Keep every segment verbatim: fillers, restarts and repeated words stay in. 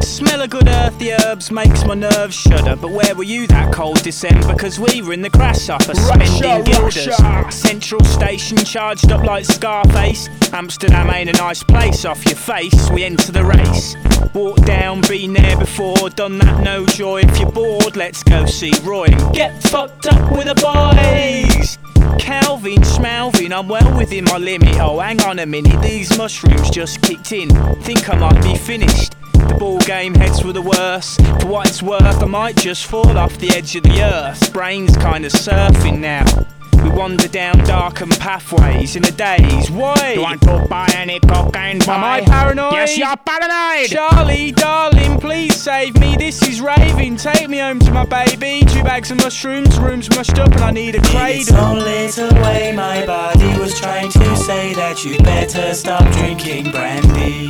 Smell of good earthy herbs makes my nerves shudder. But where were you that cold December? Cause we were in the grasshopper, spending guilders. Central Station charged up like Scarface. Amsterdam ain't a nice place, off your face. We enter the race. Walk down, been there before, done that, no joy. If you're bored, let's go see Roy and get fucked up with the boys. Calvin, Schmalvin, I'm well within my limit. Oh, hang on a minute, these mushrooms just kicked in. Think I might be finished. The ball game heads were the worst. For what it's worth, I might just fall off the edge of the earth. Brain's kinda surfing now. We wander down darkened pathways in a daze. Why? You want to buy any cocaine, boy? Am I paranoid? Yes, you're paranoid! Charlie, darling, please save me. This is raving. Take me home to my baby. Two bags of mushrooms, room's mushed up, and I need a cradle. In its own little way, my body was trying to say that you'd better stop drinking brandy.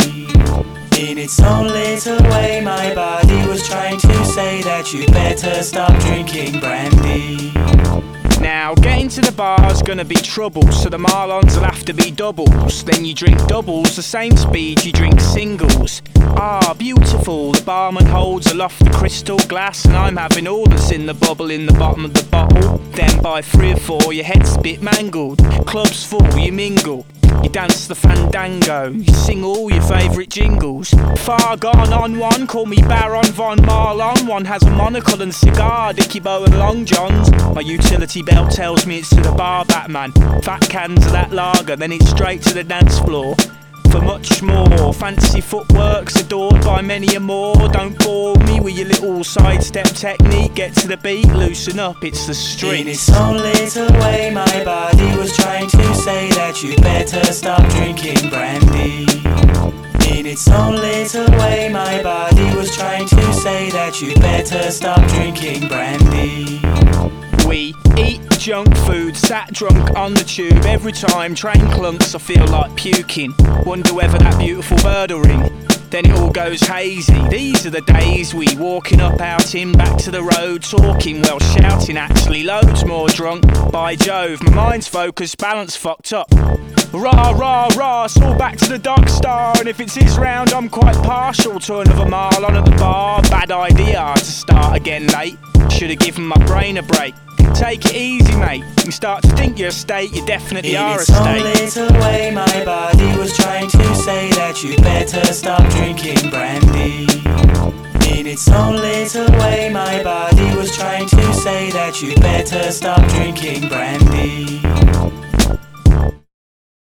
In its own little way, my body was trying to say that you'd better stop drinking brandy. Now, getting to the bar's gonna be trouble, so the Marlons will have to be doubles. Then you drink doubles, the same speed you drink singles. Ah, beautiful, the barman holds aloft the crystal glass, and I'm having all that's in the bubble in the bottom of the bottle. Then by three or four, your head's a bit mangled. Club's full, you mingle. You dance the fandango, you sing all your favourite jingles. Far gone on one, call me Baron Von Marlon. One has a monocle and cigar, Dickie Bow and Long Johns. My utility belt tells me it's to the bar, Batman. Fat cans of that lager, then it's straight to the dance floor. For much more, fancy footwork's adored by many a more. Don't bore me with your little sidestep technique. Get to the beat, loosen up, it's the street. In its own little way, my body was trying to say that you'd better stop drinking brandy. In its own little way, my body was trying to say that you'd better stop drinking brandy. We eat junk food, sat drunk on the tube. Every time train clunks I feel like puking. Wonder whether that beautiful bird will ring. Then it all goes hazy. These are the days we walking up out in, back to the road, talking, well shouting actually, loads more drunk. By Jove, my mind's focused, balance fucked up. Rah rah rah, it's all back to the Dog Star. And if it's his round, I'm quite partial to another mile on at the bar. Bad idea to start again late. Should've given my brain a break. Take it easy, mate. You start to think you're a state, you definitely are a state. In its own little way, my body was trying to say that you'd better stop drinking brandy. In its own little way, my body was trying to say that you'd better stop drinking brandy.